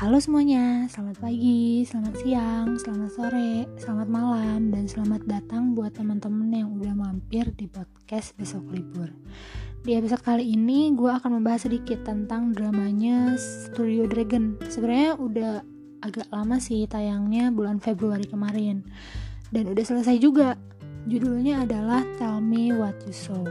Halo semuanya, selamat pagi, selamat siang, selamat sore, selamat malam, dan selamat datang buat teman-teman yang udah mampir di podcast Besok Libur. Di episode kali ini gue akan membahas sedikit tentang dramanya Studio Dragon. Sebenarnya udah agak lama sih tayangnya, bulan Februari kemarin, dan udah selesai juga. Judulnya adalah Tell Me What You Saw.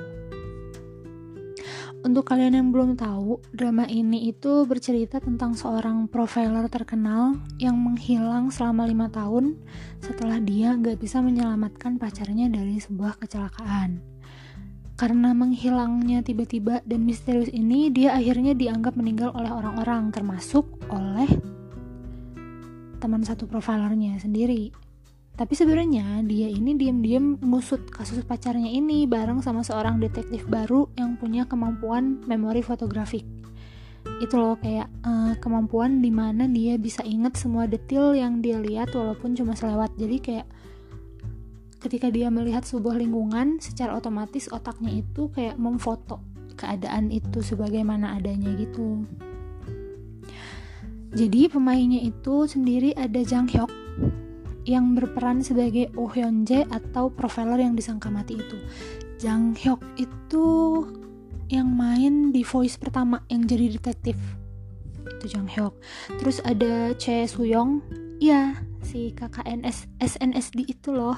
Untuk kalian yang belum tahu, drama ini itu bercerita tentang seorang profiler terkenal yang menghilang selama 5 tahun setelah dia gak bisa menyelamatkan pacarnya dari sebuah kecelakaan. Karena menghilangnya tiba-tiba dan misterius ini, dia akhirnya dianggap meninggal oleh orang-orang, termasuk oleh teman satu profilernya sendiri. Tapi sebenarnya dia ini diam-diam ngusut kasus pacarnya ini bareng sama seorang detektif baru yang punya kemampuan memori fotografik. Itu loh kayak kemampuan dimana dia bisa inget semua detail yang dia lihat walaupun cuma selewat. Jadi kayak ketika dia melihat sebuah lingkungan, secara otomatis otaknya itu kayak memfoto keadaan itu sebagaimana adanya gitu. Jadi pemainnya itu sendiri ada Jang Hyuk yang berperan sebagai Oh Hyun Jae atau profiler yang disangka mati itu. Jang Hyuk itu yang main di Voice pertama yang jadi detektif. Itu Jang Hyuk. Terus ada Choi Soo-young, ya si KKN SNSD itu loh.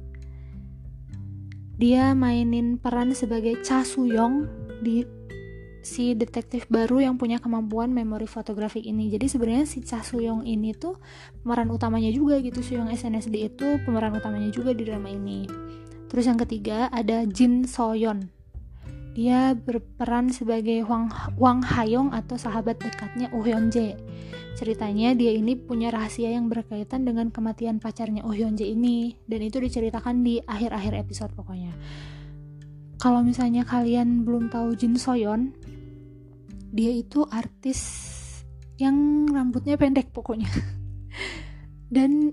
Dia mainin peran sebagai Cha Soo-young di si detektif baru yang punya kemampuan memori fotografik ini. Jadi sebenarnya si Cha Soo-young ini tuh pemeran utamanya juga gitu. Soo-young SNSD itu pemeran utamanya juga di drama ini. Terus yang ketiga ada Jin So-yeon. Dia berperan sebagai Hwang Ha-young atau sahabat dekatnya Oh Hyun Jae. Ceritanya dia ini punya rahasia yang berkaitan dengan kematian pacarnya Oh Hyun Jae ini, dan itu diceritakan di akhir-akhir episode pokoknya. Kalau misalnya kalian belum tahu Jin So-yeon, dia itu artis yang rambutnya pendek pokoknya. Dan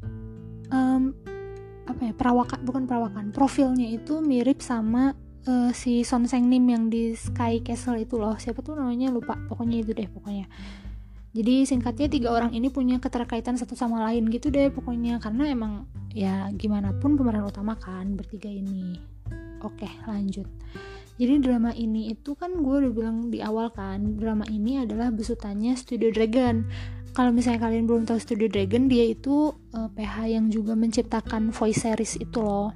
profilnya itu mirip sama si Son Sang-nim yang di Sky Castle itu loh. Siapa tuh namanya, lupa, pokoknya itu deh pokoknya. Jadi singkatnya 3 orang ini punya keterkaitan satu sama lain gitu deh pokoknya, karena emang ya gimana pun pemeran utama kan bertiga ini. Oke, lanjut. Jadi drama ini itu kan gue udah bilang di awal kan, drama ini adalah besutannya Studio Dragon. Kalau misalnya kalian belum tahu Studio Dragon, dia itu PH yang juga menciptakan voice series itu loh.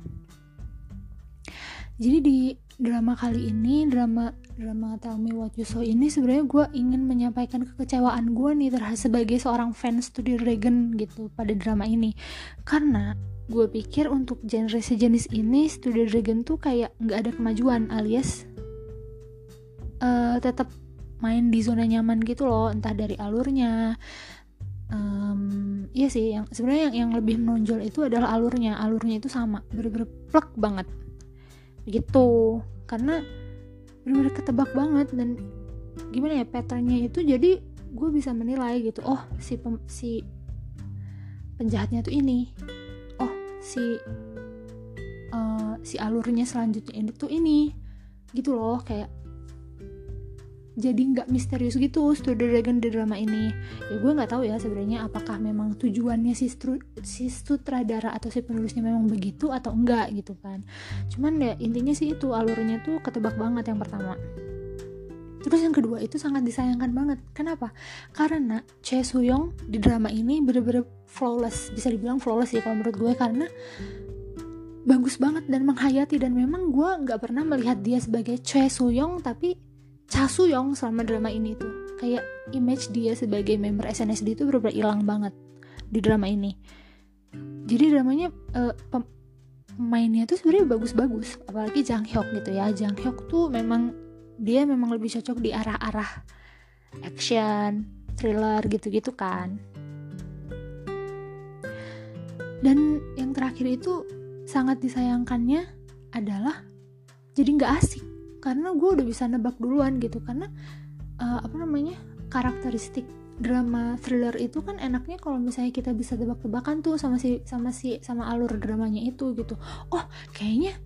Jadi di drama kali ini, drama Tell Me What You Saw ini sebenarnya gue ingin menyampaikan kekecewaan gue nih sebagai seorang fans Studio Dragon gitu pada drama ini. Karena gue pikir untuk genre sejenis ini Studio Dragon tuh kayak nggak ada kemajuan, alias tetap main di zona nyaman gitu loh, entah dari alurnya. Iya sih, yang sebenarnya yang lebih menonjol itu adalah alurnya itu sama, bener-bener plek banget gitu, karena bener-bener ketebak banget. Dan gimana ya, patternnya itu jadi gue bisa menilai gitu, oh si penjahatnya tuh ini, oh si alurnya selanjutnya ini tuh ini gitu loh. Kayak jadi nggak misterius gitu Studio Dragon di drama ini. Ya gue nggak tahu ya sebenarnya apakah memang tujuannya si sutradara atau si penulisnya memang begitu atau enggak gitu kan. Cuman ya intinya sih itu, alurnya tuh ketebak banget yang pertama. Terus yang kedua itu sangat disayangkan banget. Kenapa? Karena Choi Soo-young di drama ini bener-bener flawless, bisa dibilang flawless ya kalau menurut gue, karena bagus banget dan menghayati. Dan memang gue nggak pernah melihat dia sebagai Choi Soo-young, tapi Cha Soo-young selama drama ini tuh. Kayak image dia sebagai member SNSD itu bener-bener hilang banget di drama ini. Jadi dramanya pemainnya tuh sebenarnya bagus-bagus, apalagi Jang Hyuk gitu ya. Jang Hyuk tuh memang lebih cocok di arah-arah action, thriller gitu-gitu kan. Dan yang terakhir itu sangat disayangkannya adalah jadi nggak asik, karena gue udah bisa nebak duluan gitu. Karena karakteristik drama thriller itu kan enaknya kalau misalnya kita bisa tebak-tebakan tuh sama alur dramanya itu gitu. Oh kayaknya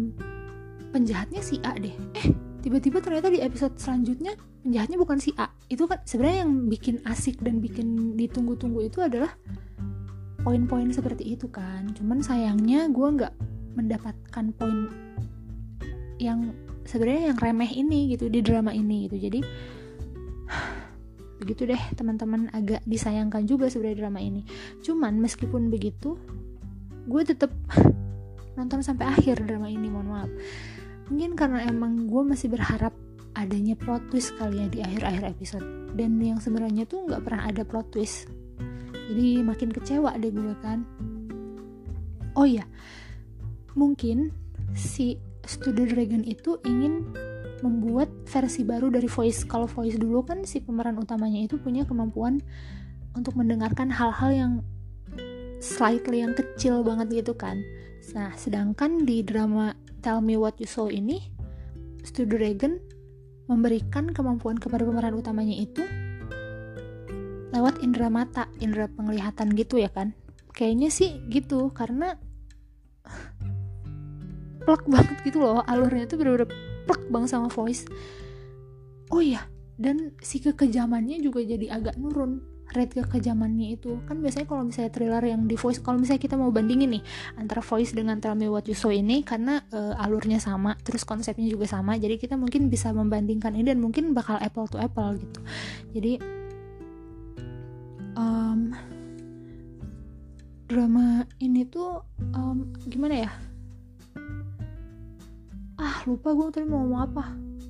penjahatnya si A deh. Tiba-tiba ternyata di episode selanjutnya penjahatnya bukan si A. itu kan sebenarnya yang bikin asik dan bikin ditunggu-tunggu itu adalah poin-poin seperti itu kan. Cuman sayangnya gue nggak mendapatkan poin yang sebenarnya yang remeh ini gitu di drama ini gitu. Jadi begitu deh teman-teman, agak disayangkan juga sebenarnya drama ini. Cuman meskipun begitu, gue tetap nonton sampai akhir drama ini, mohon maaf. Mungkin karena emang gue masih berharap adanya plot twist kali ya di akhir-akhir episode. Dan yang sebenarnya tuh nggak pernah ada plot twist. Jadi makin kecewa deh gue kan. Oh iya, mungkin si Studio Dragon itu ingin membuat versi baru dari Voice. Kalau Voice dulu kan si pemeran utamanya itu punya kemampuan untuk mendengarkan hal-hal yang slightly yang kecil banget gitu kan. Nah, sedangkan di drama Tell Me What You Saw ini, Studio Dragon memberikan kemampuan kepada pemeran utamanya itu lewat indera mata, indera penglihatan gitu ya kan. Kayaknya sih gitu, karena plek banget gitu loh, alurnya tuh bener-bener plek banget sama Voice. Oh iya, dan si kekejamannya juga jadi agak nurun, rate kekejamannya itu. Kan biasanya kalau misalnya thriller yang di Voice, kalau misalnya kita mau bandingin nih antara Voice dengan Tell Me What You Saw ini, karena alurnya sama, terus konsepnya juga sama, jadi kita mungkin bisa membandingkan ini dan mungkin bakal apple to apple gitu. Jadi drama ini tuh gimana ya, lupa gue tadi mau ngomong apa.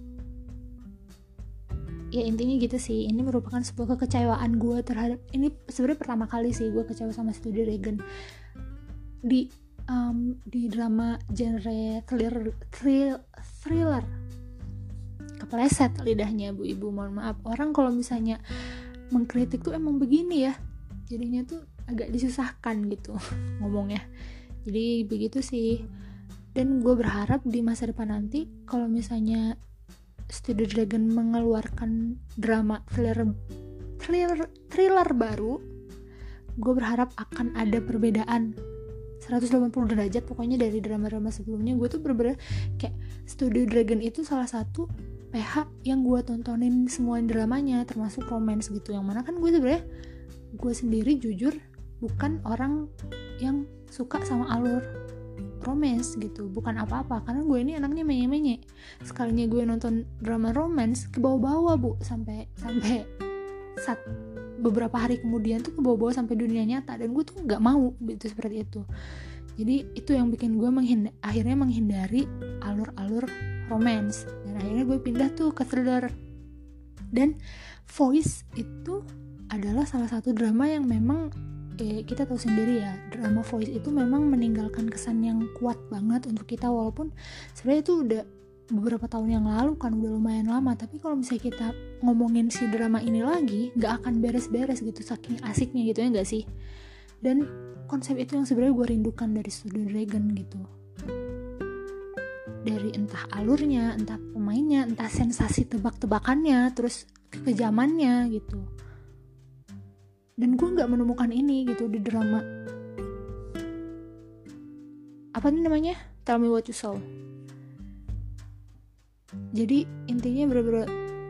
Ya intinya gitu sih, ini merupakan sebuah kekecewaan gue terhadap, ini sebenarnya pertama kali sih gue kecewa sama Studio Dragon di drama genre thriller. Kepleset lidahnya bu ibu, mohon maaf. Orang kalau misalnya mengkritik tuh emang begini ya, jadinya tuh agak disusahkan gitu ngomongnya. Jadi begitu sih. Dan gue berharap di masa depan nanti kalau misalnya Studio Dragon mengeluarkan drama thriller baru, gue berharap akan ada perbedaan 180 derajat pokoknya dari drama-drama sebelumnya. Gue tuh bener-bener kayak Studio Dragon itu salah satu PH yang gue tontonin semua dramanya, termasuk romance gitu, yang mana kan gue sebenarnya, gue sendiri jujur bukan orang yang suka sama alur romance gitu, bukan apa-apa, karena gue ini anaknya menye-menye. Sekalinya gue nonton drama romance kebawa-bawa bu, sampai beberapa hari kemudian tuh kebawa-bawa sampai dunia nyata, dan gue tuh nggak mau gitu seperti itu. Jadi itu yang bikin gue akhirnya menghindari alur-alur romance, dan akhirnya gue pindah tuh ke thriller. Dan Voice itu adalah salah satu drama yang memang kita tahu sendiri ya, drama Voice itu memang meninggalkan kesan yang kuat banget untuk kita, walaupun sebenarnya itu udah beberapa tahun yang lalu kan, udah lumayan lama. Tapi kalau misalnya kita ngomongin si drama ini lagi, gak akan beres-beres gitu, saking asiknya gitu ya gak sih. Dan konsep itu yang sebenarnya gue rindukan dari Studio Dragon gitu, dari entah alurnya, entah pemainnya, entah sensasi tebak-tebakannya, terus kekejamannya gitu. Dan gue nggak menemukan ini gitu di drama apa nih namanya, Tell Me What You Saw. Jadi intinya bener-bener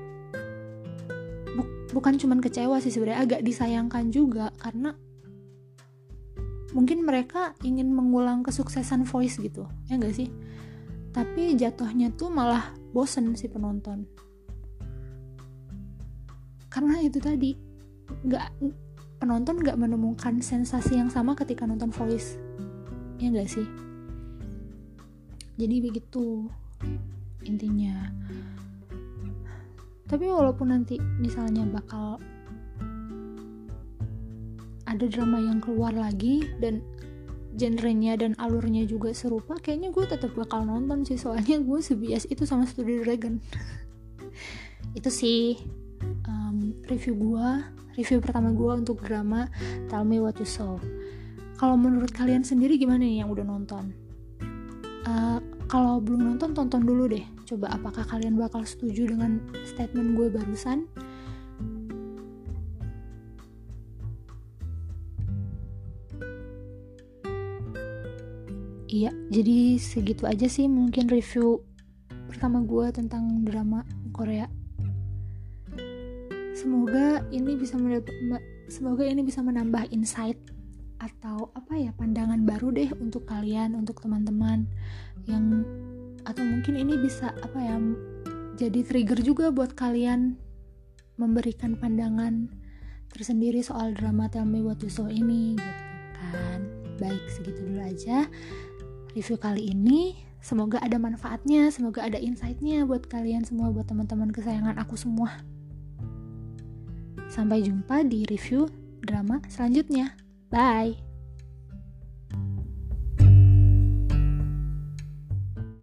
bukan cuman kecewa sih sebenarnya, agak disayangkan juga, karena mungkin mereka ingin mengulang kesuksesan Voice gitu ya nggak sih, tapi jatuhnya tuh malah bosen si penonton, karena itu tadi penonton nggak menemukan sensasi yang sama ketika nonton Voice, ya nggak sih. Jadi begitu intinya. Tapi walaupun nanti misalnya bakal ada drama yang keluar lagi dan genrenya dan alurnya juga serupa, kayaknya gue tetap bakal nonton sih, soalnya gue sebias itu sama Studio Dragon. Itu sih review pertama gue untuk drama Tell Me What You Saw. Kalau menurut kalian sendiri gimana nih yang udah nonton? Kalau belum nonton, tonton dulu deh. Coba apakah kalian bakal setuju dengan statement gue barusan? Iya, jadi segitu aja sih mungkin review pertama gue tentang drama Korea. Semoga ini bisa menambah insight atau pandangan baru deh untuk kalian, untuk teman-teman yang, atau mungkin ini bisa jadi trigger juga buat kalian memberikan pandangan tersendiri soal drama Tell Me What You Saw ini gitu kan. Baik, segitu dulu aja review kali ini. Semoga ada manfaatnya, semoga ada insight-nya buat kalian semua, buat teman-teman kesayangan aku semua. Sampai jumpa di review drama selanjutnya. Bye.